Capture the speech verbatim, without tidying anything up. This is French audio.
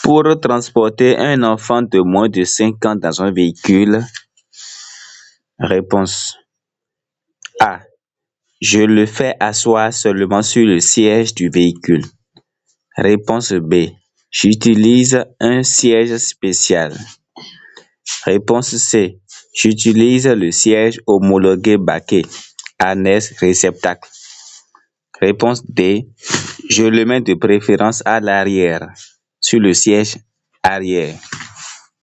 Pour transporter un enfant de moins de cinq ans dans un véhicule, réponse A. Je le fais asseoir seulement sur le siège du véhicule. Réponse B. J'utilise un siège spécial. Réponse C. J'utilise le siège homologué baquet, annexe réceptacle. Réponse D. Je le mets de préférence à l'arrière, sur le siège arrière.